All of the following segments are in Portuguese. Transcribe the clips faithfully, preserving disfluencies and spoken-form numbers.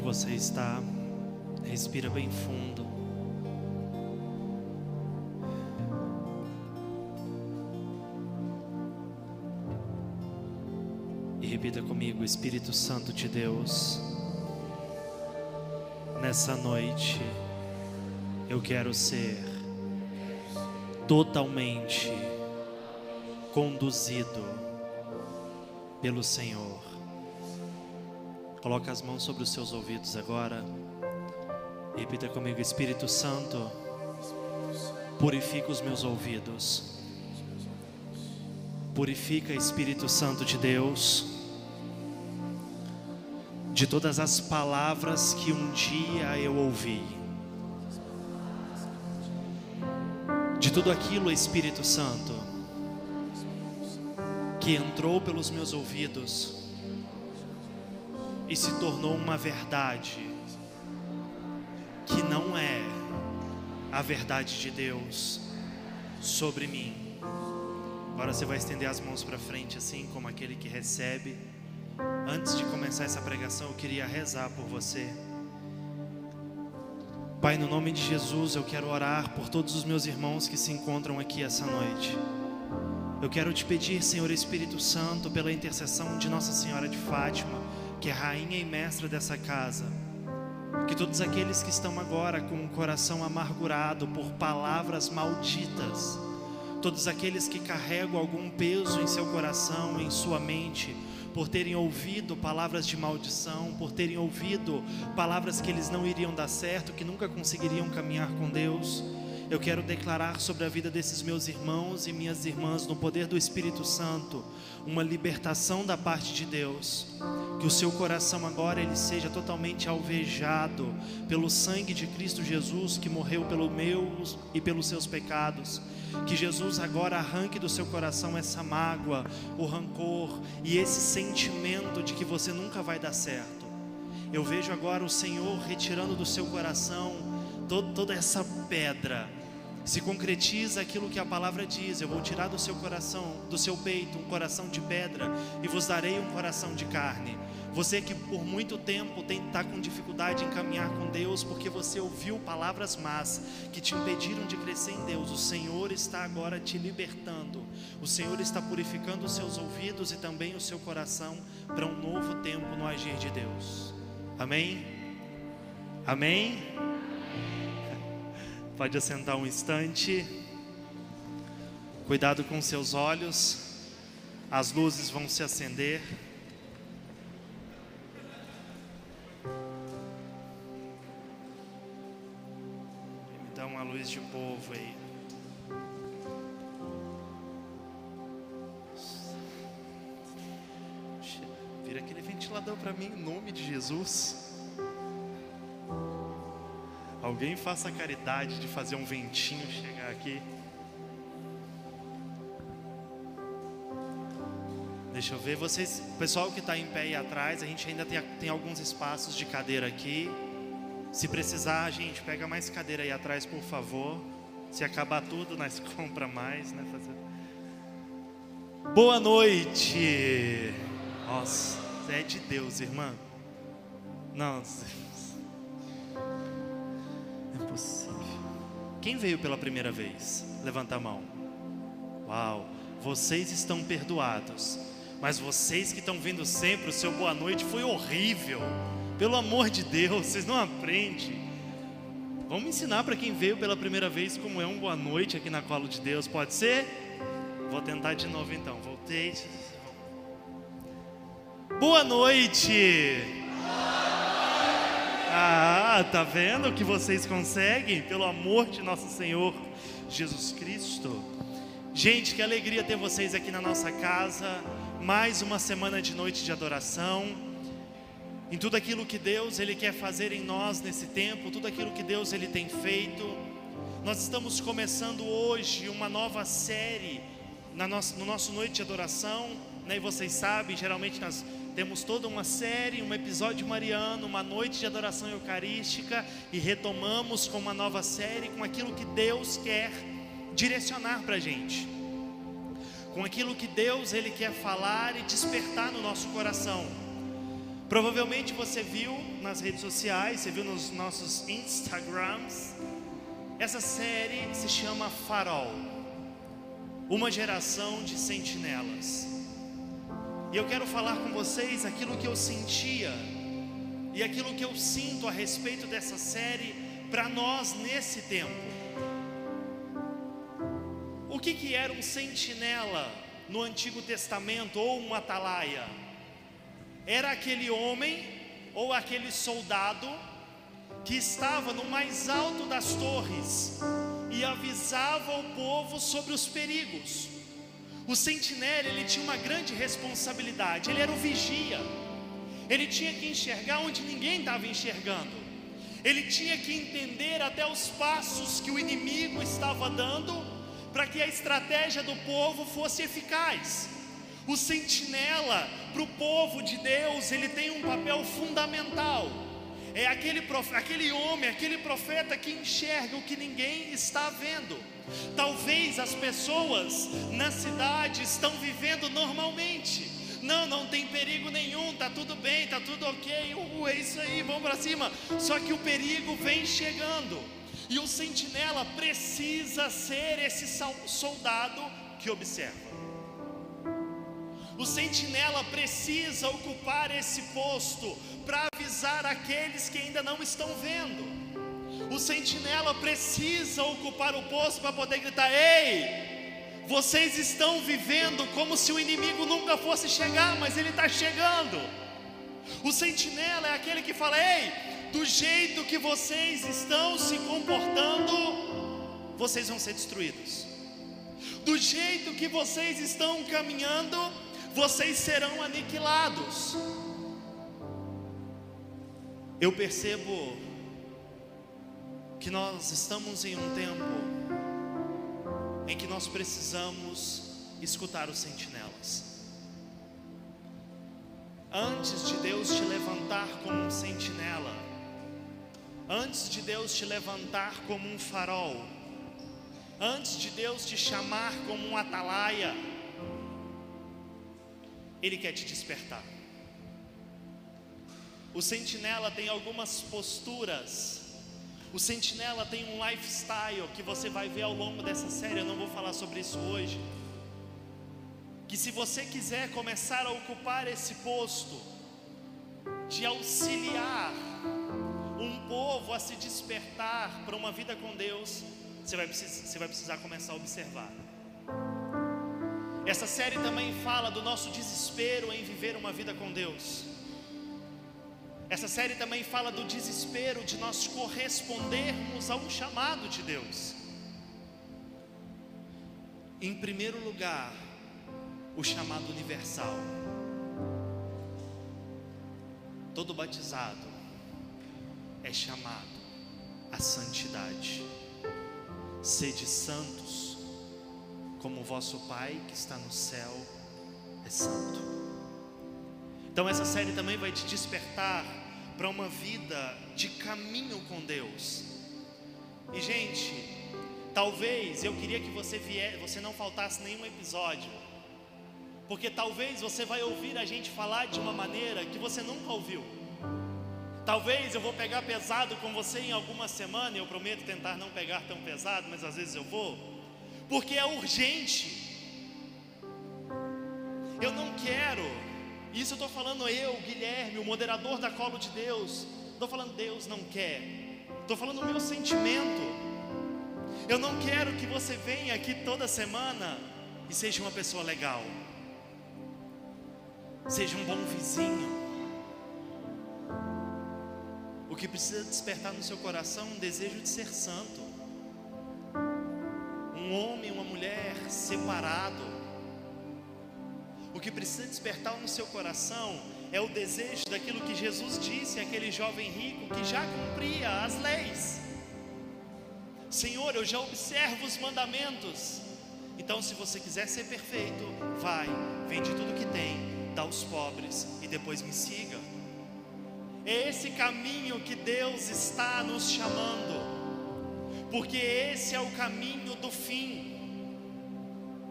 você está, respira bem fundo. E repita comigo: Espírito Santo de Deus, nessa noite eu quero ser totalmente conduzido pelo Senhor. Coloca as mãos sobre os seus ouvidos agora. Repita comigo: Espírito Santo, purifica os meus ouvidos. Purifica, Espírito Santo de Deus, de todas as palavras que um dia eu ouvi, de tudo aquilo, Espírito Santo, que entrou pelos meus ouvidos e se tornou uma verdade que não é a verdade de Deus sobre mim. Agora você vai estender as mãos para frente, assim como aquele que recebe. Antes de começar essa pregação, eu queria rezar por você. Pai, no nome de Jesus, eu quero orar por todos os meus irmãos que se encontram aqui essa noite. Eu quero te pedir, Senhor Espírito Santo, pela intercessão de Nossa Senhora de Fátima, que é rainha e mestra dessa casa, que todos aqueles que estão agora com o coração amargurado por palavras malditas, todos aqueles que carregam algum peso em seu coração, em sua mente, por terem ouvido palavras de maldição, por terem ouvido palavras que eles não iriam dar certo, que nunca conseguiriam caminhar com Deus, eu quero declarar sobre a vida desses meus irmãos e minhas irmãs, no poder do Espírito Santo, uma libertação da parte de Deus. Que o seu coração agora ele seja totalmente alvejado pelo sangue de Cristo Jesus, que morreu pelo meu e pelos seus pecados. Que Jesus agora arranque do seu coração essa mágoa, o rancor e esse sentimento de que você nunca vai dar certo. Eu vejo agora o Senhor retirando do seu coração todo, toda essa pedra. Se concretiza aquilo que a palavra diz: eu vou tirar do seu coração, do seu peito, um coração de pedra e vos darei um coração de carne. Você que por muito tempo tem está com dificuldade em caminhar com Deus, porque você ouviu palavras más que te impediram de crescer em Deus, o Senhor está agora te libertando. O Senhor está purificando os seus ouvidos e também o seu coração para um novo tempo no agir de Deus. Amém? Amém? Pode assentar um instante. Cuidado com seus olhos. As luzes vão se acender. Me dá uma luz de povo aí. Vira aquele ventilador para mim, em nome de Jesus. Alguém faça a caridade de fazer um ventinho chegar aqui. Deixa eu ver, vocês, pessoal que está em pé e atrás, a gente ainda tem, tem alguns espaços de cadeira aqui. Se precisar, gente, pega mais cadeira aí atrás, por favor. Se acabar tudo, nós compra mais, né? Fazer... Boa noite. Nossa, é de Deus, irmã. Não, é possível. Quem veio pela primeira vez? Levanta a mão. Uau, vocês estão perdoados. Mas vocês que estão vindo sempre, o seu boa noite foi horrível. Pelo amor de Deus, vocês não aprendem. Vamos ensinar para quem veio pela primeira vez como é um boa noite aqui na Colo de Deus, pode ser? Vou tentar de novo então, voltei. Boa noite! Ah, tá vendo que vocês conseguem? Pelo amor de nosso Senhor Jesus Cristo. Gente, que alegria ter vocês aqui na nossa casa. Mais uma semana de noite de adoração. Em tudo aquilo que Deus Ele quer fazer em nós nesse tempo, tudo aquilo que Deus Ele tem feito. Nós estamos começando hoje uma nova série na nossa, no nosso noite de adoração, né? E vocês sabem, geralmente nós temos toda uma série, um episódio mariano, uma noite de adoração eucarística, e retomamos com uma nova série, com aquilo que Deus quer direcionar para a gente, com aquilo que Deus Ele quer falar e despertar no nosso coração. Provavelmente você viu nas redes sociais, você viu nos nossos Instagrams. Essa série se chama Farol, uma geração de sentinelas. E eu quero falar com vocês aquilo que eu sentia e aquilo que eu sinto a respeito dessa série para nós nesse tempo. O que que era um sentinela no Antigo Testamento, ou um atalaia? Era aquele homem ou aquele soldado que estava no mais alto das torres e avisava o povo sobre os perigos. O sentinela, ele tinha uma grande responsabilidade, ele era o vigia. Ele tinha que enxergar onde ninguém estava enxergando. Ele tinha que entender até os passos que o inimigo estava dando, para que a estratégia do povo fosse eficaz. O sentinela, para o povo de Deus, ele tem um papel fundamental. É aquele, prof... aquele homem, aquele profeta que enxerga o que ninguém está vendo. Talvez as pessoas na cidade estão vivendo normalmente. Não, não tem perigo nenhum, tá tudo bem, tá tudo ok, uh, é isso aí, vamos para cima. Só que o perigo vem chegando. E o sentinela precisa ser esse soldado que observa. O sentinela precisa ocupar esse posto para avisar aqueles que ainda não estão vendo. O sentinela precisa ocupar o posto para poder gritar: ei, vocês estão vivendo como se o inimigo nunca fosse chegar, mas ele está chegando. O sentinela é aquele que fala: ei, do jeito que vocês estão se comportando, vocês vão ser destruídos. Do jeito que vocês estão caminhando, vocês serão aniquilados. Eu percebo que nós estamos em um tempo em que nós precisamos escutar os sentinelas. Antes de Deus te levantar como um sentinela, antes de Deus te levantar como um farol, antes de Deus te chamar como um atalaia, Ele quer te despertar. O sentinela tem algumas posturas. O sentinela tem um lifestyle que você vai ver ao longo dessa série. Eu não vou falar sobre isso hoje. Que se você quiser começar a ocupar esse posto de auxiliar um povo a se despertar para uma vida com Deus, você vai precisar, você vai precisar começar a observar. Essa série também fala do nosso desespero em viver uma vida com Deus. Essa série também fala do desespero de nós correspondermos a um chamado de Deus. Em primeiro lugar, o chamado universal. Todo batizado é chamado à santidade. Sede santos, como o vosso Pai que está no céu é santo. Então essa série também vai te despertar para uma vida de caminho com Deus. E gente, talvez eu queria que você vier, você não faltasse nenhum episódio, porque talvez você vai ouvir a gente falar de uma maneira que você nunca ouviu. Talvez eu vou pegar pesado com você em alguma semana, e eu prometo tentar não pegar tão pesado, mas às vezes eu vou, porque é urgente. Eu não quero, isso eu estou falando eu, Guilherme, o moderador da Colo de Deus, estou falando Deus não quer, estou falando o meu sentimento. Eu não quero que você venha aqui toda semana e seja uma pessoa legal, seja um bom vizinho. O que precisa despertar no seu coração é um desejo de ser santo. Um homem e uma mulher separado. O que precisa despertar no seu coração é o desejo daquilo que Jesus disse àquele jovem rico que já cumpria as leis. Senhor, eu já observo os mandamentos. Então, se você quiser ser perfeito, vai, vende tudo que tem, dá aos pobres e depois me siga. É esse caminho que Deus está nos chamando, porque esse é o caminho do fim,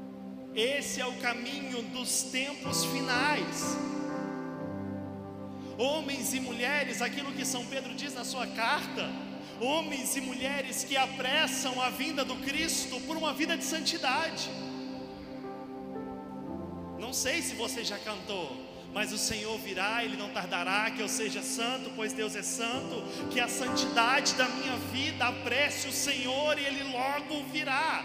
esse é o caminho dos tempos finais. Homens e mulheres, aquilo que São Pedro diz na sua carta, homens e mulheres que apressam a vinda do Cristo por uma vida de santidade. Não sei se você já cantou, mas o Senhor virá, Ele não tardará, que eu seja santo, pois Deus é santo, que a santidade da minha vida apresse o Senhor e Ele logo virá.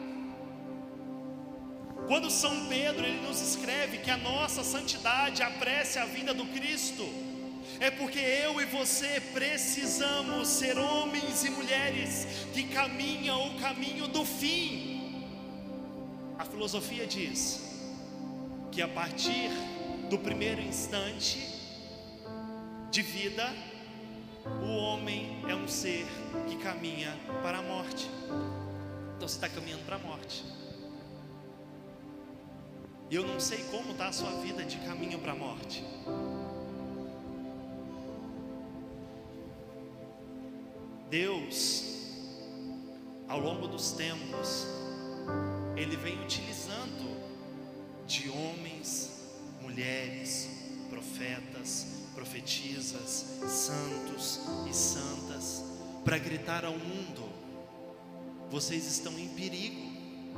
Quando São Pedro, ele nos escreve que a nossa santidade apresse a vinda do Cristo, é porque eu e você precisamos ser homens e mulheres que caminham o caminho do fim. A filosofia diz que a partir do primeiro instante de vida, o homem é um ser que caminha para a morte. Então você está caminhando para a morte. Eu não sei como está a sua vida de caminho para a morte. Deus, ao longo dos tempos, Ele vem utilizando de homens, mulheres, profetas, profetisas, santos e santas, para gritar ao mundo: vocês estão em perigo.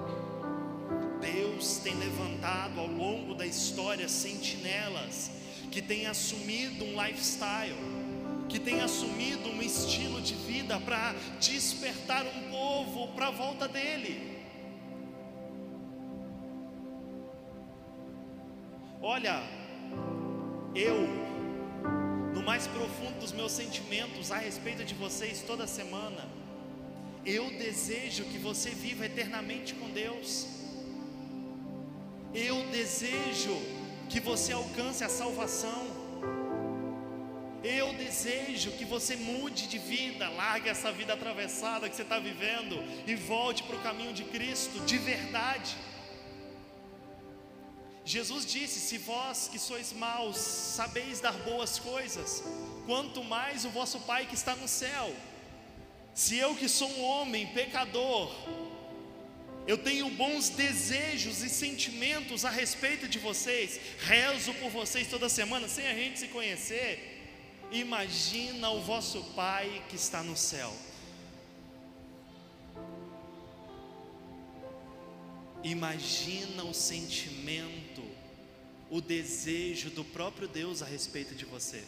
Deus tem levantado ao longo da história sentinelas que têm assumido um lifestyle, que têm assumido um estilo de vida para despertar um povo para a volta dele. Olha, eu, no mais profundo dos meus sentimentos a respeito de vocês toda semana, eu desejo que você viva eternamente com Deus. Eu desejo que você alcance a salvação. Eu desejo que você mude de vida, largue essa vida atravessada que você está vivendo e volte para o caminho de Cristo de verdade. Jesus disse: se vós que sois maus sabeis dar boas coisas, quanto mais o vosso Pai que está no céu. Se eu que sou um homem pecador, eu tenho bons desejos e sentimentos a respeito de vocês, rezo por vocês toda semana, sem a gente se conhecer, imagina o vosso Pai que está no céu. Imagina o sentimento, o desejo do próprio Deus a respeito de você.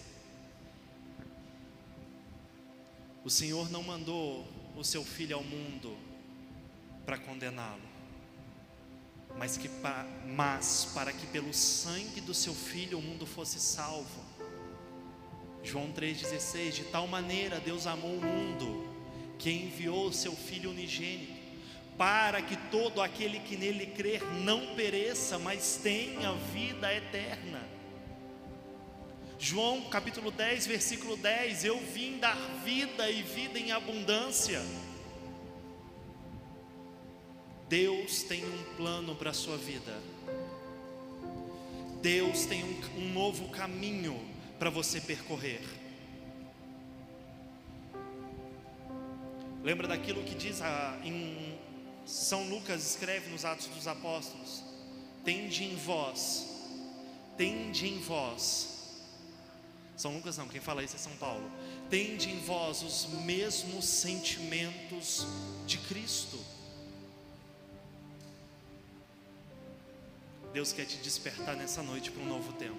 O Senhor não mandou o seu Filho ao mundo para condená-lo, mas, que pa, mas para que pelo sangue do seu Filho o mundo fosse salvo. João três dezesseis: de tal maneira Deus amou o mundo, que enviou o seu Filho unigênito, para que todo aquele que nele crer não pereça, mas tenha vida eterna. João capítulo dez, versículo dez: eu vim dar vida e vida em abundância. Deus tem um plano para a sua vida. Deus tem um, um novo caminho para você percorrer. Lembra daquilo que diz a, em São Lucas escreve nos Atos dos Apóstolos: tende em vós, tende em vós. São Lucas não, quem fala isso é São Paulo. Tende em vós os mesmos sentimentos de Cristo. Deus quer te despertar nessa noite para um novo tempo.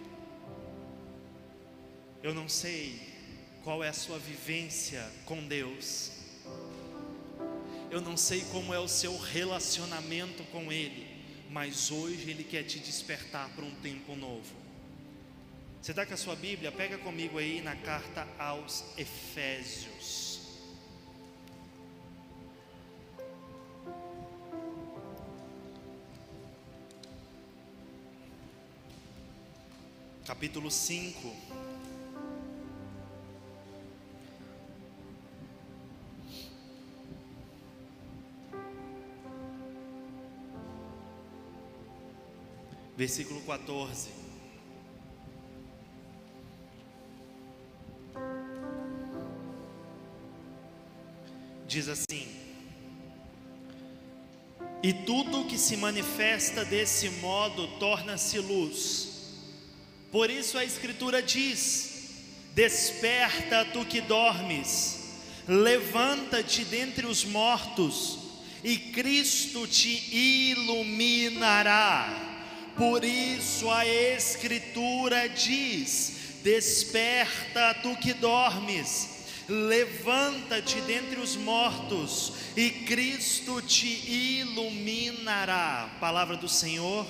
Eu não sei qual é a sua vivência com Deus, eu não sei como é o seu relacionamento com Ele, mas hoje Ele quer te despertar para um tempo novo. Você está com a sua Bíblia? Pega comigo aí na carta aos Efésios. Capítulo cinco. Versículo quatorze. Diz assim: e tudo que se manifesta desse modo torna-se luz. Por isso a Escritura diz: Desperta, tu que dormes, levanta-te dentre os mortos, e Cristo te iluminará. Por isso a Escritura diz: desperta, tu que dormes, levanta-te dentre os mortos, e Cristo te iluminará. Palavra do Senhor.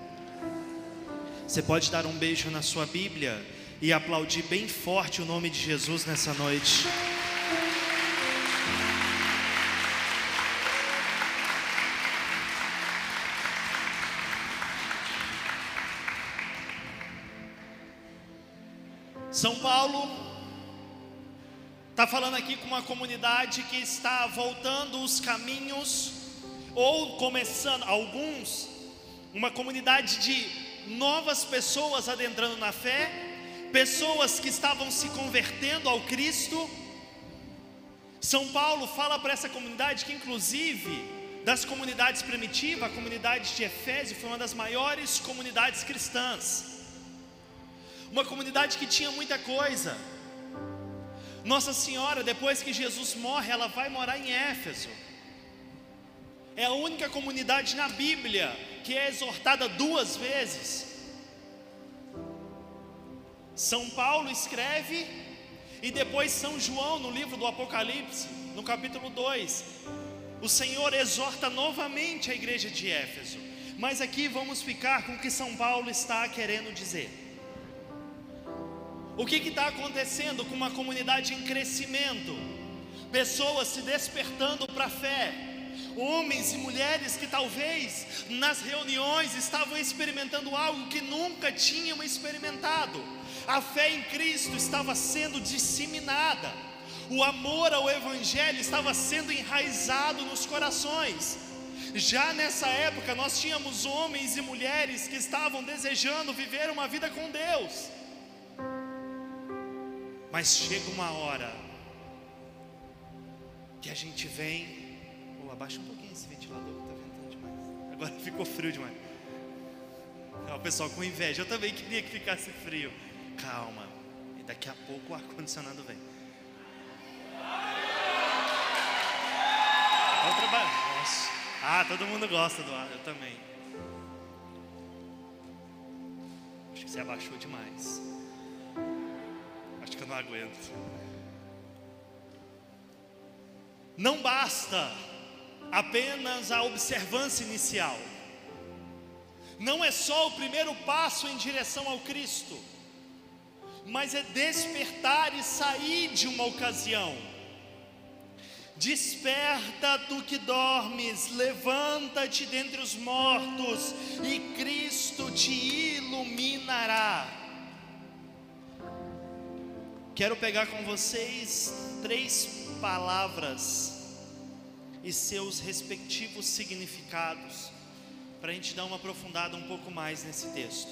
Você pode dar um beijo na sua Bíblia e aplaudir bem forte o nome de Jesus nessa noite. São Paulo está falando aqui com uma comunidade que está voltando os caminhos, ou começando, alguns, uma comunidade de novas pessoas adentrando na fé, pessoas que estavam se convertendo ao Cristo. São Paulo fala para essa comunidade que, inclusive, das comunidades primitivas, a comunidade de Efésio foi uma das maiores comunidades cristãs. Uma comunidade que tinha muita coisa. Nossa Senhora, depois que Jesus morre, ela vai morar em Éfeso. É a única comunidade na Bíblia que é exortada duas vezes. São Paulo escreve, e depois São João, no livro do Apocalipse, no capítulo dois, o Senhor exorta novamente a igreja de Éfeso. Mas aqui vamos ficar com o que São Paulo está querendo dizer. O que está acontecendo com uma comunidade em crescimento? Pessoas se despertando para a fé, homens e mulheres que talvez nas reuniões estavam experimentando algo que nunca tinham experimentado. A fé em Cristo estava sendo disseminada, o amor ao Evangelho estava sendo enraizado nos corações. Já nessa época nós tínhamos homens e mulheres que estavam desejando viver uma vida com Deus. Mas chega uma hora que a gente vem. Oh, abaixa um pouquinho esse ventilador que está ventando demais. Agora ficou frio demais. O pessoal com inveja. Eu também queria que ficasse frio. Calma, e daqui a pouco o ar-condicionado vem. Vamos trabalhar. Nossa. Ah, todo mundo gosta do ar, eu também. Acho que você abaixou demais. Acho que eu não aguento. Não basta apenas a observância inicial. Não é só o primeiro passo em direção ao Cristo, mas é despertar e sair de uma ocasião. Desperta, tu que dormes, levanta-te dentre os mortos, e Cristo te iluminará. Quero pegar com vocês três palavras e seus respectivos significados, para a gente dar uma aprofundada um pouco mais nesse texto.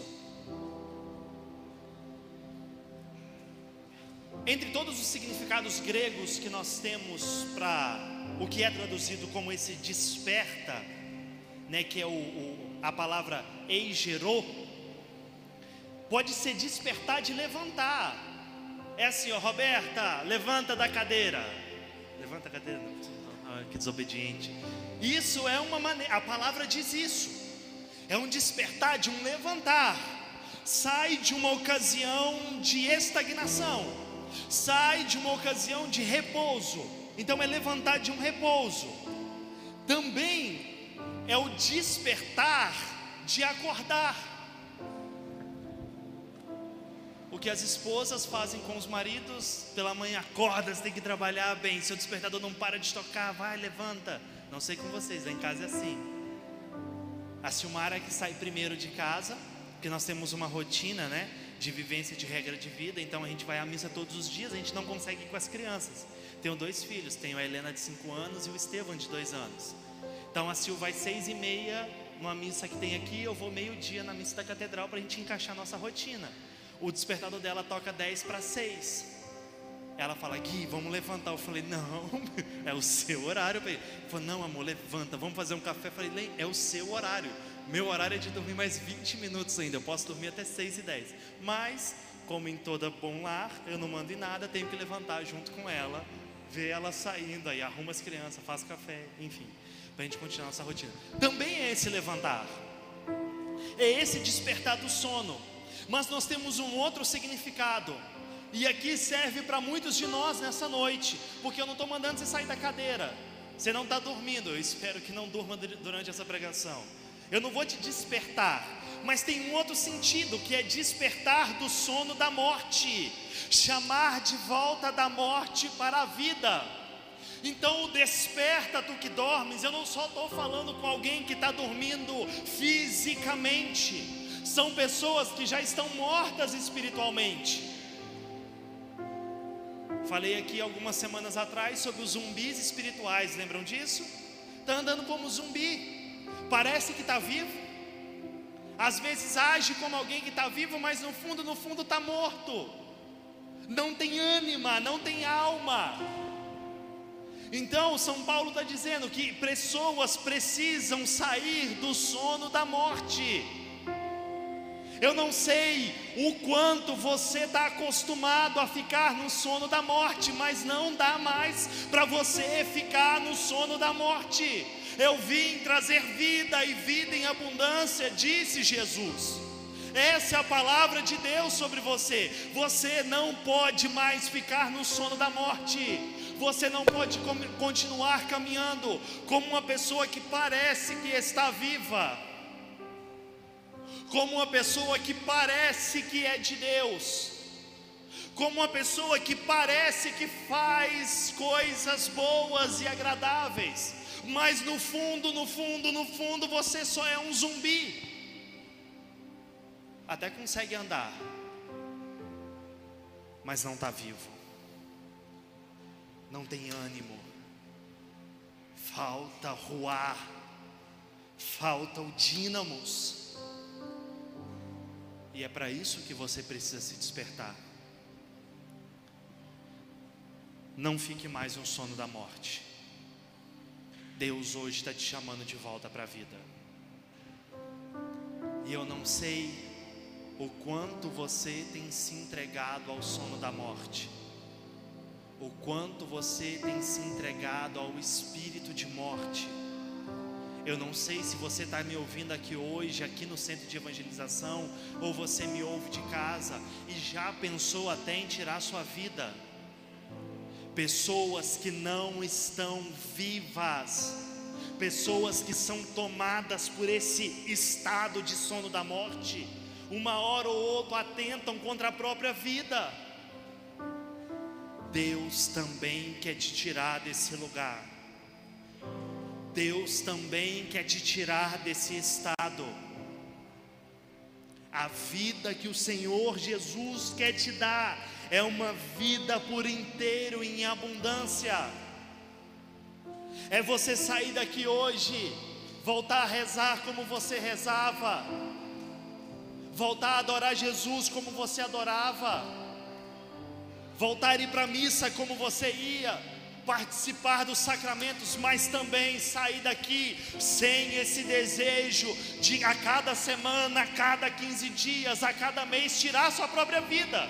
Entre todos os significados gregos que nós temos para o que é traduzido como esse desperta, né, que é o, o, a palavra eigerô, pode ser despertar de levantar. É assim, ó, Roberta, levanta da cadeira. Levanta a cadeira, não, ah, que desobediente. Isso é uma maneira, a palavra diz isso. É um despertar, de um levantar. Sai de uma ocasião de estagnação, sai de uma ocasião de repouso. Então é levantar de um repouso. Também é o despertar de acordar. O que as esposas fazem com os maridos: pela manhã acorda, você tem que trabalhar bem, seu despertador não para de tocar, vai, levanta. Não sei com vocês, lá em casa é assim. A Silmara que sai primeiro de casa, porque nós temos uma rotina, né, de vivência, de regra de vida. Então a gente vai à missa todos os dias, a gente não consegue ir com as crianças. Tenho dois filhos, tenho a Helena de cinco anos e o Estevam de dois anos. Então a Sil vai seis e meia numa missa que tem aqui, eu vou meio dia na missa da catedral, para a gente encaixar a nossa rotina. O despertador dela toca dez para seis. Ela fala: Gui, vamos levantar. Eu falei: não, é o seu horário. Ela falou: não, amor, levanta, vamos fazer um café. Eu falei: é o seu horário. Meu horário é de dormir mais vinte minutos ainda. Eu posso dormir até seis e dez. Mas como em toda bom lar, eu não mando em nada, tenho que levantar junto com ela, ver ela saindo, aí arruma as crianças, faz café, enfim, para a gente continuar nossa rotina. Também é esse levantar, é esse despertar do sono. Mas nós temos um outro significado, e aqui serve para muitos de nós nessa noite, porque eu não estou mandando você sair da cadeira. Você não está dormindo, eu espero que não durma durante essa pregação. Eu não vou te despertar, mas tem um outro sentido, que é despertar do sono da morte, chamar de volta da morte para a vida. Então, desperta tu que dormes, eu não só estou falando com alguém que está dormindo fisicamente, são pessoas que já estão mortas espiritualmente. Falei aqui algumas semanas atrás sobre os zumbis espirituais, lembram disso? Está andando como zumbi, parece que está vivo, às vezes age como alguém que está vivo, mas no fundo, no fundo está morto, não tem ânima, não tem alma. Então São Paulo está dizendo que pessoas precisam sair do sono da morte. Eu não sei o quanto você está acostumado a ficar no sono da morte, mas não dá mais para você ficar no sono da morte. Eu vim trazer vida e vida em abundância, disse Jesus. Essa é a palavra de Deus sobre você. Você não pode mais ficar no sono da morte. Você não pode continuar caminhando como uma pessoa que parece que está viva, como uma pessoa que parece que é de Deus, como uma pessoa que parece que faz coisas boas e agradáveis, mas no fundo, no fundo, no fundo você só é um zumbi. Até consegue andar, mas não está vivo, não tem ânimo, falta ruar, falta o dínamos. E é para isso que você precisa se despertar. Não fique mais no sono da morte. Deus hoje está te chamando de volta para a vida. E eu não sei o quanto você tem se entregado ao sono da morte, o quanto você tem se entregado ao espírito de morte. Eu não sei se você está me ouvindo aqui hoje, aqui no centro de evangelização, ou você me ouve de casa e já pensou até em tirar sua vida. Pessoas que não estão vivas, pessoas que são tomadas por esse estado de sono da morte, uma hora ou outra atentam contra a própria vida. Deus também quer te tirar desse lugar. Deus também quer te tirar desse estado. A vida que o Senhor Jesus quer te dar é uma vida por inteiro em abundância. É você sair daqui hoje, voltar a rezar como você rezava, voltar a adorar Jesus como você adorava, voltar a ir para a missa como você ia, participar dos sacramentos, mas também sair daqui sem esse desejo de a cada semana, a cada quinze dias, a cada mês tirar a sua própria vida.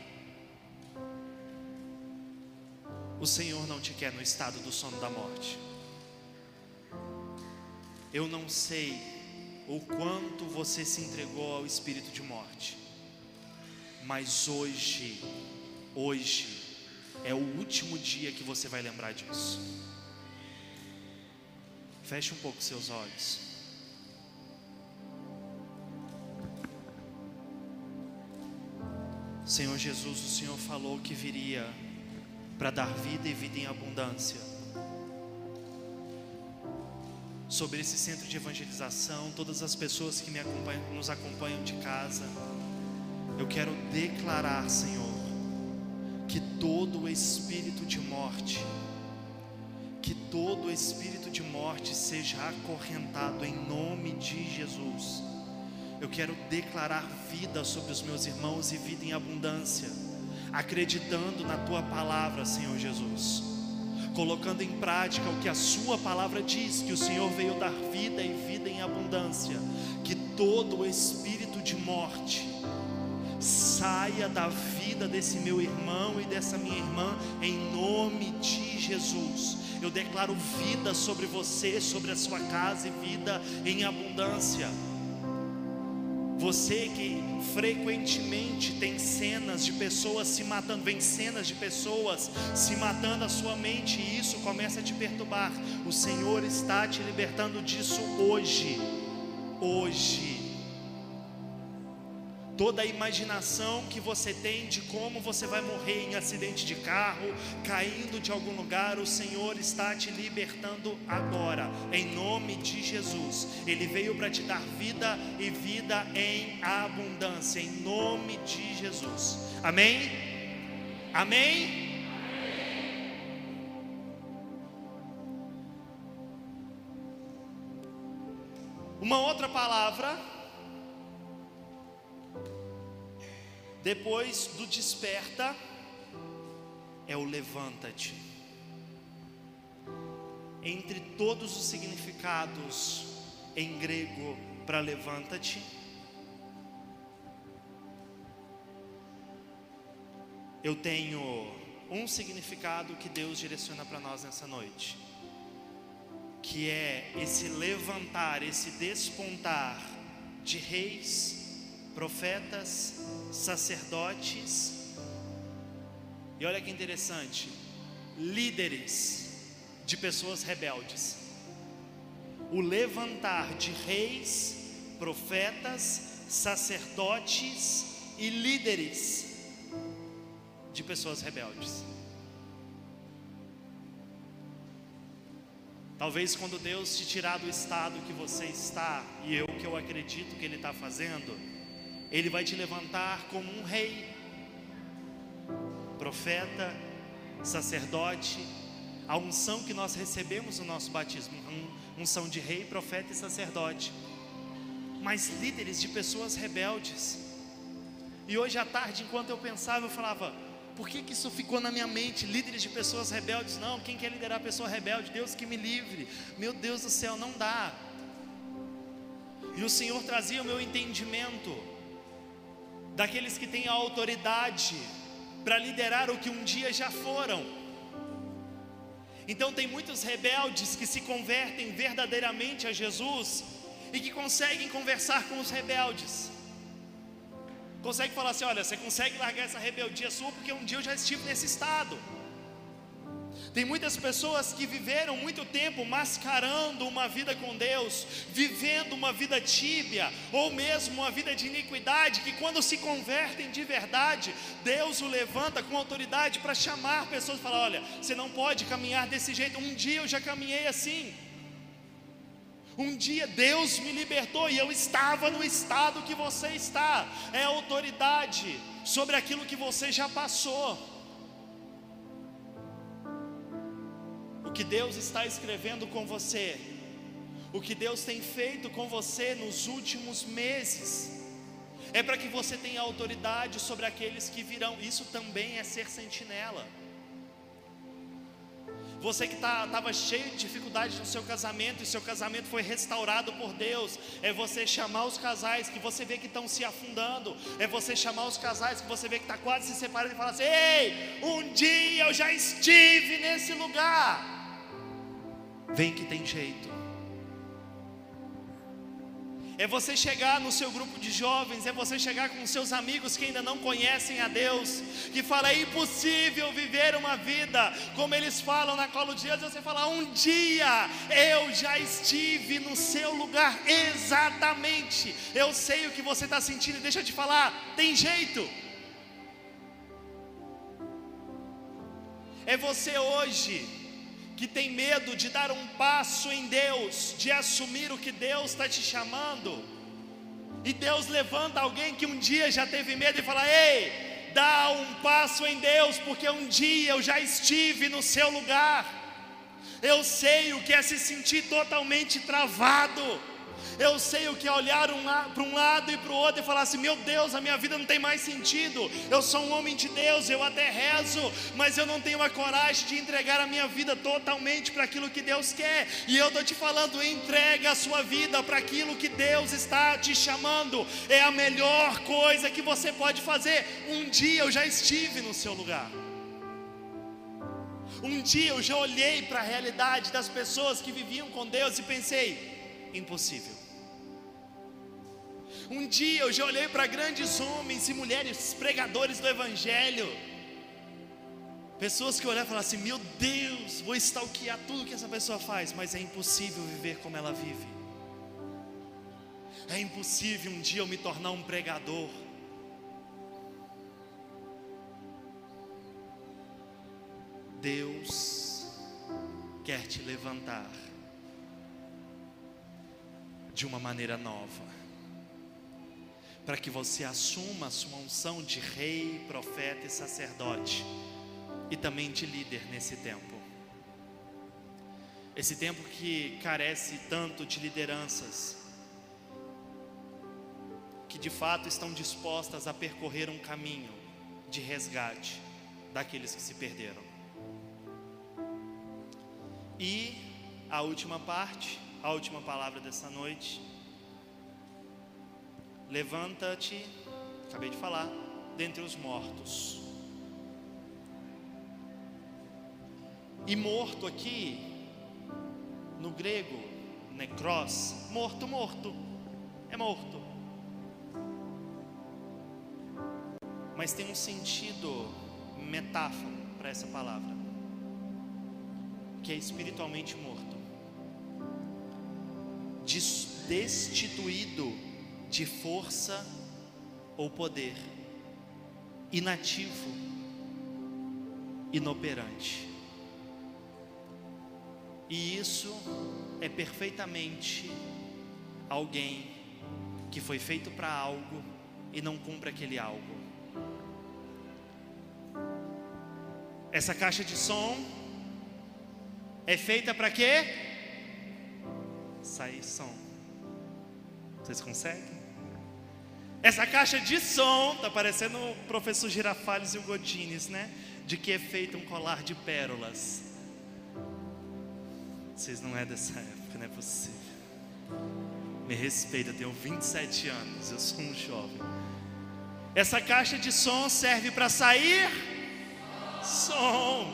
O Senhor não te quer no estado do sono da morte. Eu não sei o quanto você se entregou ao espírito de morte, mas hoje, hoje é o último dia que você vai lembrar disso. Feche um pouco seus olhos. Senhor Jesus, o Senhor falou que viria para dar vida e vida em abundância. Sobre esse centro de evangelização, todas as pessoas que me acompanham, nos acompanham de casa, eu quero declarar, Senhor, que todo espírito de morte, que todo espírito de morte seja acorrentado em nome de Jesus. Eu quero declarar vida sobre os meus irmãos e vida em abundância, acreditando na Tua palavra, Senhor Jesus, colocando em prática o que a Sua palavra diz, que o Senhor veio dar vida e vida em abundância. Que todo espírito de morte saia da vida desse meu irmão e dessa minha irmã, em nome de Jesus. Eu declaro vida sobre você, sobre a sua casa, e vida em abundância. Você que frequentemente tem cenas de pessoas se matando, vem cenas de pessoas se matando à sua mente, e isso começa a te perturbar. O Senhor está te libertando disso hoje. Hoje. Toda a imaginação que você tem de como você vai morrer em acidente de carro, caindo de algum lugar, o Senhor está te libertando agora, em nome de Jesus. Ele veio para te dar vida e vida em abundância, em nome de Jesus. Amém? Amém? Uma outra palavra, depois do desperta, é o levanta-te. Entre todos os significados em grego para levanta-te, eu tenho um significado que Deus direciona para nós nessa noite, que é esse levantar, esse despontar de reis, profetas, sacerdotes, e olha que interessante, líderes de pessoas rebeldes. O levantar de reis, profetas, sacerdotes e líderes de pessoas rebeldes. Talvez quando Deus te tirar do estado que você está, e eu que eu acredito que Ele está fazendo, Ele vai te levantar como um rei, profeta, sacerdote. A unção que nós recebemos no nosso batismo, unção de rei, profeta e sacerdote, mas líderes de pessoas rebeldes. E hoje à tarde, enquanto eu pensava, eu falava: por que que isso ficou na minha mente? Líderes de pessoas rebeldes? Não, quem quer liderar pessoa rebelde? Deus que me livre. Meu Deus do céu, não dá. E o Senhor trazia o meu entendimento daqueles que têm a autoridade para liderar o que um dia já foram. Então tem muitos rebeldes que se convertem verdadeiramente a Jesus e que conseguem conversar com os rebeldes. Consegue falar assim: olha, você consegue largar essa rebeldia sua porque um dia eu já estive nesse estado. Tem muitas pessoas que viveram muito tempo mascarando uma vida com Deus, vivendo uma vida tíbia, ou mesmo uma vida de iniquidade, que quando se convertem de verdade, Deus o levanta com autoridade para chamar pessoas e falar: olha, você não pode caminhar desse jeito. Um dia eu já caminhei assim. Um dia Deus me libertou e eu estava no estado que você está. É autoridade sobre aquilo que você já passou. O que Deus está escrevendo com você, o que Deus tem feito com você nos últimos meses, é para que você tenha autoridade sobre aqueles que virão. Isso também é ser sentinela. Você que estava tá, cheio de dificuldades no seu casamento, e seu casamento foi restaurado por Deus, é você chamar os casais que você vê que estão se afundando, é você chamar os casais que você vê que está quase se separando e falar assim: ei, um dia eu já estive nesse lugar, vem que tem jeito. É você chegar no seu grupo de jovens, é você chegar com seus amigos que ainda não conhecem a Deus, que fala: é impossível viver uma vida como eles falam na Colo de Deus. Você fala: um dia eu já estive no seu lugar, exatamente. Eu sei o que você está sentindo, e deixa eu te falar, tem jeito. É você hoje que tem medo de dar um passo em Deus, de assumir o que Deus está te chamando, e Deus levanta alguém que um dia já teve medo e fala: ei, dá um passo em Deus, porque um dia eu já estive no seu lugar. Eu sei o que é se sentir totalmente travado, Eu sei o que é olhar um para um lado e para o outro e falar assim: meu Deus, a minha vida não tem mais sentido. Eu sou um homem de Deus, eu até rezo, mas eu não tenho a coragem de entregar a minha vida totalmente para aquilo que Deus quer. E eu estou te falando: entrega a sua vida para aquilo que Deus está te chamando. É a melhor coisa que você pode fazer. Um dia eu já estive no seu lugar. Um dia eu já olhei para a realidade das pessoas que viviam com Deus e pensei: impossível. Um dia eu já olhei para grandes homens e mulheres pregadores do Evangelho, pessoas que olharam e falaram assim: meu Deus, vou stalkear tudo que essa pessoa faz, mas é impossível viver como ela vive. É impossível um dia eu me tornar um pregador. Deus quer te levantar de uma maneira nova, para que você assuma a sua unção de rei, profeta e sacerdote, e também de líder nesse tempo. Esse tempo que carece tanto de lideranças, que de fato estão dispostas a percorrer um caminho de resgate daqueles que se perderam. E a última parte, a última palavra dessa noite: levanta-te, acabei de falar, dentre os mortos. E morto aqui, no grego, necros, morto, morto, é morto. Mas tem um sentido metáforo para essa palavra, que é espiritualmente morto, destituído de força ou poder, inativo, inoperante. E isso é perfeitamente alguém que foi feito para algo e não cumpre aquele algo. Essa caixa de som é feita para quê? Sair som. Vocês conseguem? Essa caixa de som está parecendo o professor Girafales e o Godines, né? De que é feito um colar de pérolas. Vocês não é dessa época, não é possível. Me respeita, eu tenho vinte e sete anos, eu sou um jovem. Essa caixa de som serve para sair som.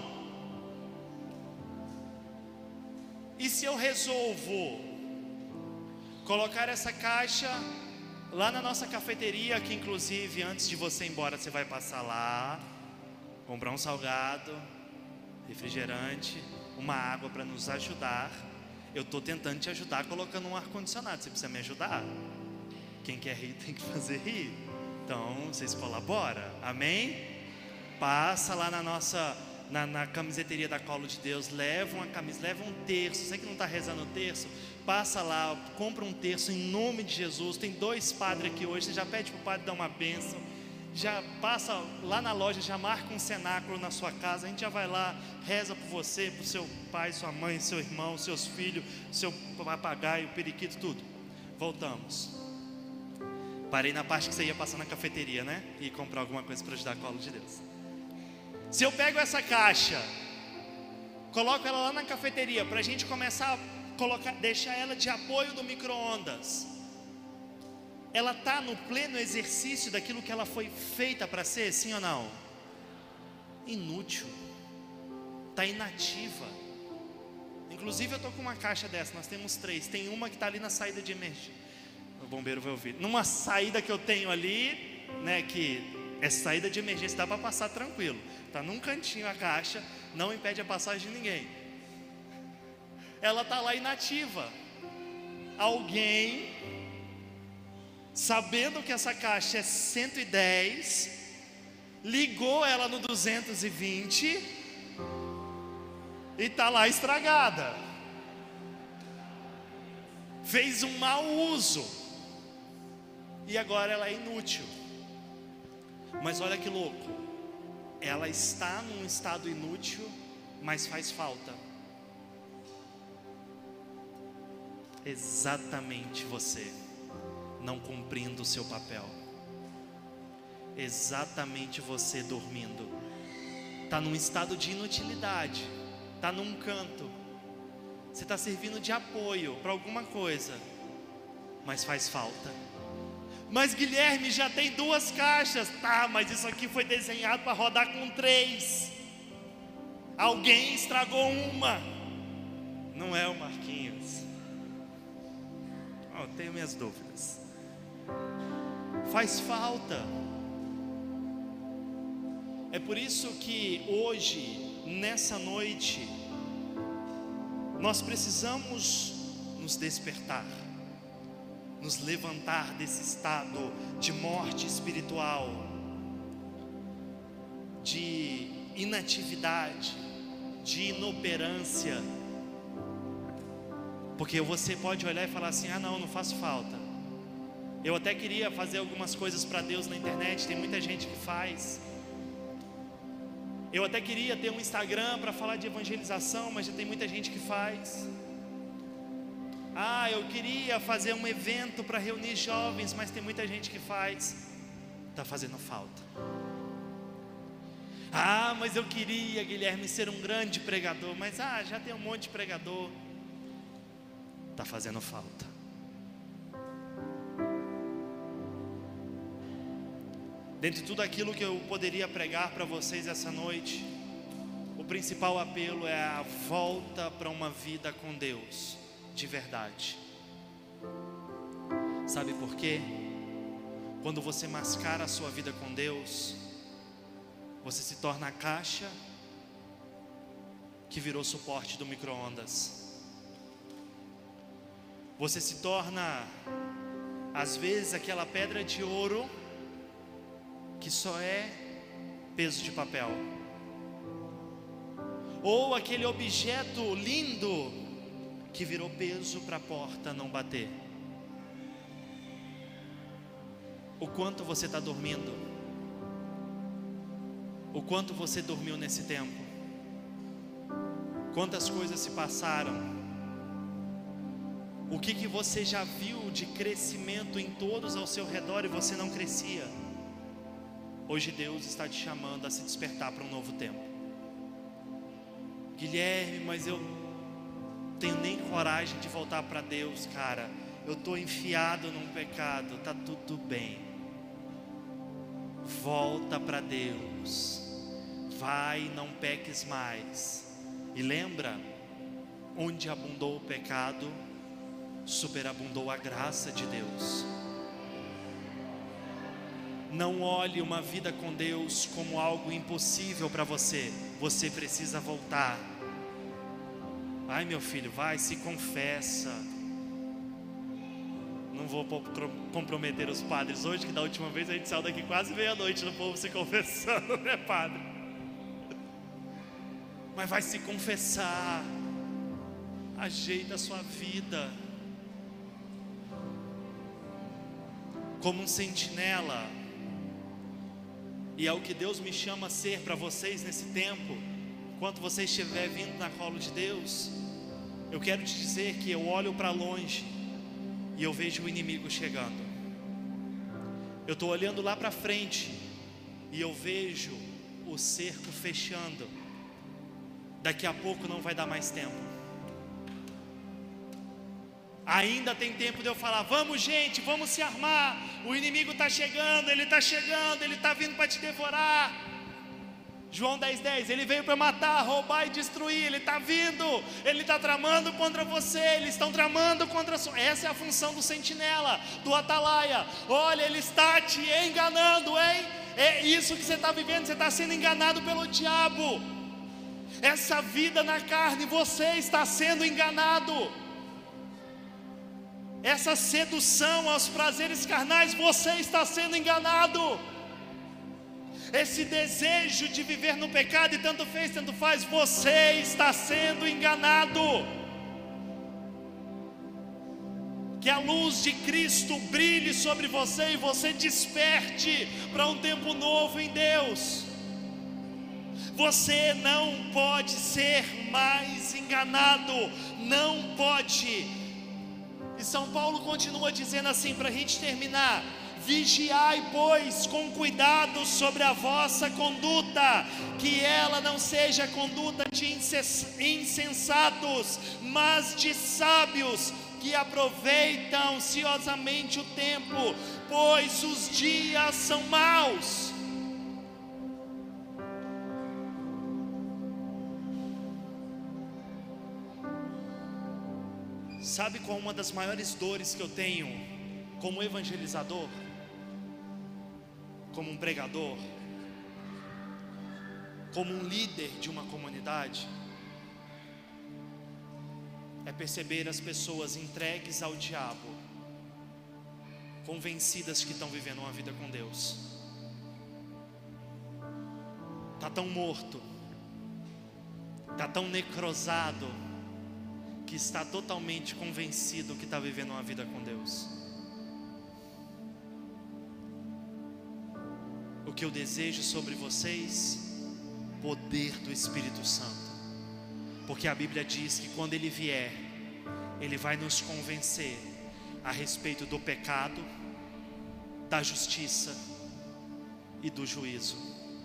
E se eu resolvo colocar essa caixa lá na nossa cafeteria, que inclusive antes de você ir embora você vai passar lá, comprar um salgado, refrigerante, uma água para nos ajudar. Eu estou tentando te ajudar colocando um ar-condicionado, você precisa me ajudar. Quem quer rir tem que fazer rir. Então vocês colaboram, amém? Passa lá na nossa na, na camiseteria da Colo de Deus, leva uma camisa, leva um terço. Você que não está rezando o terço, passa lá, compra um terço em nome de Jesus. Tem dois padres aqui hoje, você já pede para o padre dar uma bênção, já passa lá na loja, já marca um cenáculo na sua casa, a gente já vai lá, reza por você, por seu pai, sua mãe, seu irmão, seus filhos, seu papagaio, periquito, tudo. Voltamos. Parei na parte que você ia passar na cafeteria, né? E comprar alguma coisa para ajudar a Colo de Deus. Se eu pego essa caixa, coloco ela lá na cafeteria, para a gente começar a colocar, deixar ela de apoio do micro-ondas, ela está no pleno exercício daquilo que ela foi feita para ser, sim ou não? Inútil, está inativa. Inclusive eu estou com uma caixa dessa, nós temos três. Tem uma que está ali na saída de emergência, o bombeiro vai ouvir. Numa saída que eu tenho ali, né, que é saída de emergência, dá para passar tranquilo. Está num cantinho a caixa, não impede a passagem de ninguém. Ela está lá inativa. Alguém, sabendo que essa caixa é cento e dez, ligou ela no duzentos e vinte e está lá estragada. Fez um mau uso e agora ela é inútil. Mas olha que louco, ela está num estado inútil, mas faz falta. Exatamente você não cumprindo o seu papel. Exatamente você dormindo. Está num estado de inutilidade. Está num canto. Você está servindo de apoio para alguma coisa, mas faz falta. Mas Guilherme, já tem duas caixas. Tá, mas isso aqui foi desenhado para rodar com três. Alguém estragou uma. Não é o Marquinhos. Oh, tenho minhas dúvidas. Faz falta. É por isso que hoje, nessa noite, nós precisamos nos despertar, nos levantar desse estado de morte espiritual, de inatividade, de inoperância. Porque você pode olhar e falar assim: ah não, não faço falta. Eu até queria fazer algumas coisas para Deus na internet, tem muita gente que faz. Eu até queria ter um Instagram para falar de evangelização, mas já tem muita gente que faz. Ah, eu queria fazer um evento para reunir jovens, mas tem muita gente que faz. Está fazendo falta. Ah, mas eu queria, Guilherme, ser um grande pregador, mas ah, já tem um monte de pregador. Está fazendo falta. Dentre tudo aquilo que eu poderia pregar para vocês essa noite, o principal apelo é a volta para uma vida com Deus, de verdade. Sabe por quê? Quando você mascara a sua vida com Deus, você se torna a caixa que virou suporte do micro-ondas. Você se torna, às vezes, aquela pedra de ouro que só é peso de papel, ou aquele objeto lindo que virou peso para a porta não bater. O quanto você está dormindo? O quanto você dormiu nesse tempo? Quantas coisas se passaram? O que que você já viu de crescimento em todos ao seu redor e você não crescia? Hoje Deus está te chamando a se despertar para um novo tempo. Guilherme, mas eu tenho nem coragem de voltar para Deus, cara. Eu estou enfiado num pecado. Tá tudo bem. Volta para Deus. Vai, não peques mais. E lembra, onde abundou o pecado, superabundou a graça de Deus. Não olhe uma vida com Deus como algo impossível para você. Você precisa voltar. Ai, meu filho, vai, se confessa. Não vou comprometer os padres hoje, que da última vez a gente saiu daqui quase meia-noite no povo se confessando, né, padre? Mas vai se confessar. Ajeita a sua vida. Como um sentinela. E é o que Deus me chama a ser para vocês nesse tempo. Enquanto você estiver vindo na colo de Deus, eu quero te dizer que eu olho para longe e eu vejo o inimigo chegando. Eu estou olhando lá para frente e eu vejo o cerco fechando. Daqui a pouco não vai dar mais tempo. Ainda tem tempo de eu falar: vamos, gente, vamos se armar. O inimigo está chegando, ele está chegando, ele está vindo para te devorar. João dez, dez, ele veio para matar, roubar e destruir. Ele está vindo, ele está tramando contra você. Eles estão tramando contra sua. Essa é a função do sentinela, do atalaia. Olha, ele está te enganando, hein? É isso que você está vivendo, você está sendo enganado pelo diabo. Essa vida na carne, você está sendo enganado. Essa sedução aos prazeres carnais, você está sendo enganado. Esse desejo de viver no pecado e tanto fez, tanto faz, você está sendo enganado. Que a luz de Cristo brilhe sobre você e você desperte para um tempo novo em Deus. Você não pode ser mais enganado, não pode. São Paulo continua dizendo assim, para a gente terminar: vigiai, pois, com cuidado sobre a vossa conduta, que ela não seja conduta de insensatos, mas de sábios, que aproveitam ociosamente o tempo, pois os dias são maus. Sabe qual é uma das maiores dores que eu tenho como evangelizador, como um pregador, como um líder de uma comunidade? É perceber as pessoas entregues ao diabo, convencidas que estão vivendo uma vida com Deus. Está tão morto, está tão necrosado, que está totalmente convencido que está vivendo uma vida com Deus. O que eu desejo sobre vocês, poder do Espírito Santo, porque a Bíblia diz que quando Ele vier, Ele vai nos convencer a respeito do pecado, da justiça e do juízo.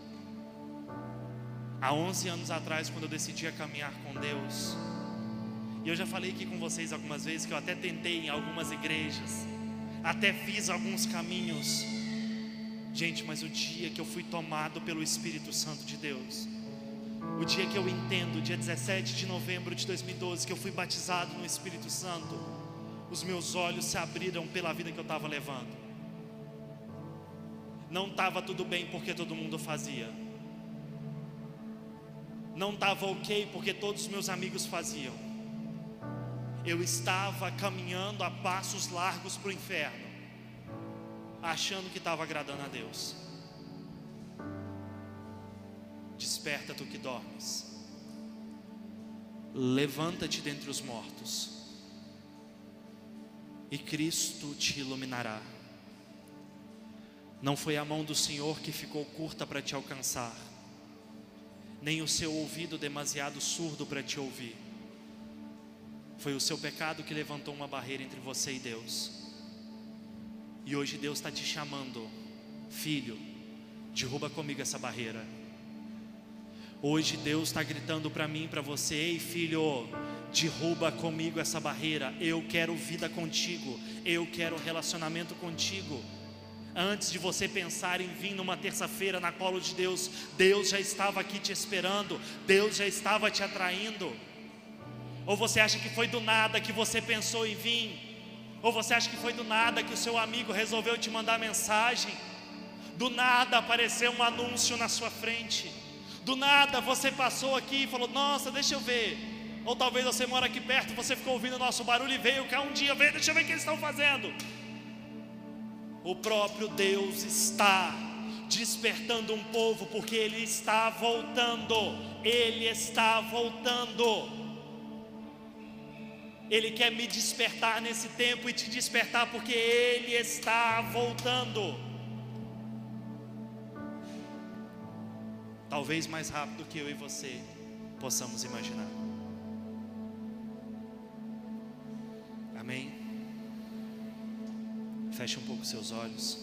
Há onze anos atrás, quando eu decidi a caminhar com Deus, e eu já falei aqui com vocês algumas vezes que eu até tentei em algumas igrejas, até fiz alguns caminhos, gente, mas o dia que eu fui tomado pelo Espírito Santo de Deus, o dia que eu entendo, dia dezessete de novembro de dois mil e doze, que eu fui batizado no Espírito Santo, os meus olhos se abriram pela vida que eu estava levando. Não estava tudo bem porque todo mundo fazia, não estava ok porque todos os meus amigos faziam. Eu estava caminhando a passos largos para o inferno, achando que estava agradando a Deus. Desperta, tu que dormes, levanta-te dentre os mortos, e Cristo te iluminará. Não foi a mão do Senhor que ficou curta para te alcançar, nem o seu ouvido demasiado surdo para te ouvir. Foi o seu pecado que levantou uma barreira entre você e Deus. E hoje Deus está te chamando: filho, derruba comigo essa barreira. Hoje Deus está gritando para mim e para você: ei filho, derruba comigo essa barreira. Eu quero vida contigo, eu quero relacionamento contigo. Antes de você pensar em vir numa terça-feira na colo de Deus, Deus já estava aqui te esperando, Deus já estava te atraindo. Ou você acha que foi do nada que você pensou em vir? Ou você acha que foi do nada que o seu amigo resolveu te mandar mensagem? Do nada apareceu um anúncio na sua frente. Do nada você passou aqui e falou: nossa, deixa eu ver. Ou talvez você mora aqui perto, você ficou ouvindo o nosso barulho e veio cá um dia, veio, deixa eu ver o que eles estão fazendo. O próprio Deus está despertando um povo, porque Ele está voltando. Ele está voltando. Ele quer me despertar nesse tempo e te despertar, porque Ele está voltando. Talvez mais rápido que eu e você possamos imaginar. Amém? Feche um pouco seus olhos.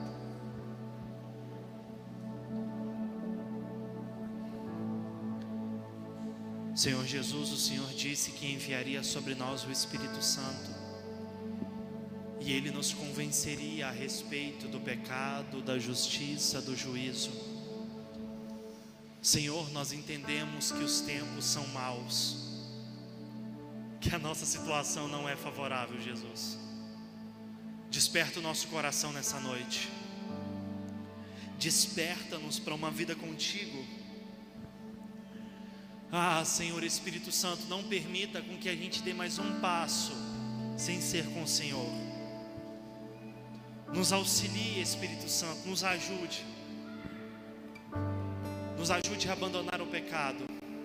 Senhor Jesus, o Senhor disse que enviaria sobre nós o Espírito Santo, e Ele nos convenceria a respeito do pecado, da justiça, do juízo. Senhor, nós entendemos que os tempos são maus, que a nossa situação não é favorável, Jesus. Desperta o nosso coração nessa noite. Desperta-nos para uma vida contigo. Ah, Senhor Espírito Santo, não permita com que a gente dê mais um passo sem ser com o Senhor. Nos auxilie, Espírito Santo, nos ajude. Nos ajude a abandonar o pecado.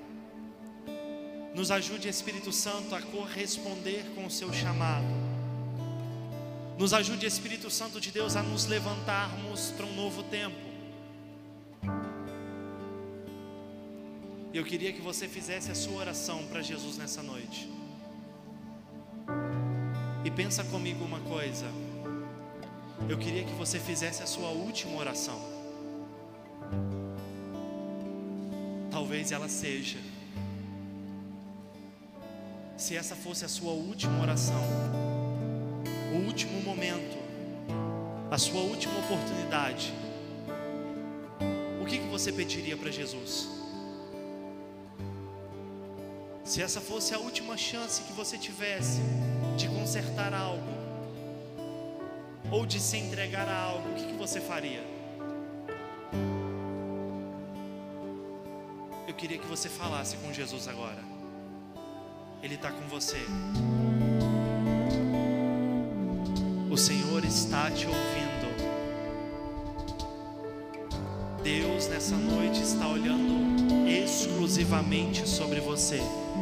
Nos ajude, Espírito Santo, a corresponder com o seu chamado. Nos ajude, Espírito Santo de Deus, a nos levantarmos para um novo tempo. Eu queria que você fizesse a sua oração para Jesus nessa noite, e pensa comigo uma coisa. Eu queria que você fizesse a sua última oração. Talvez ela seja, se essa fosse a sua última oração, o último momento, a sua última oportunidade, o que que você pediria para Jesus? Se essa fosse a última chance que você tivesse de consertar algo, ou de se entregar a algo, o que que você faria? Eu queria que você falasse com Jesus agora. Ele está com você. O Senhor está te ouvindo. Deus nessa noite está olhando exclusivamente sobre você.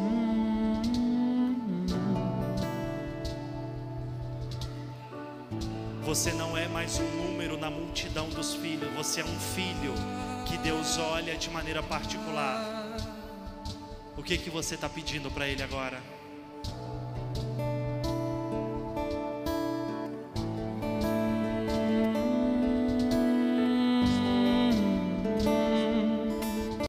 Você não é mais um número na multidão dos filhos. Você é um filho que Deus olha de maneira particular. O que que você está pedindo para Ele agora?